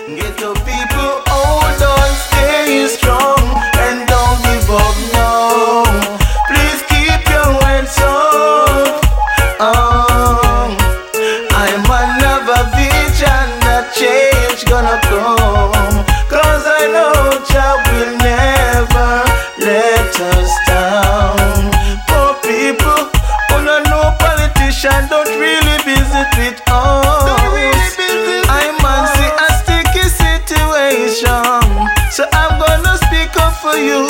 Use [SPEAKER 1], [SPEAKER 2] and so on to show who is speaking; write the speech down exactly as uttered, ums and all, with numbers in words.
[SPEAKER 1] Ghetto people, hold on, stay strong, and don't give up now. Please keep your heads up. Oh, I'm another vision that change gonna come. Cause I know Jah will never let us down. Poor people, who don't know politician, don't really visit with us. I'm on see a sticky situation, so I'm gonna speak up for you.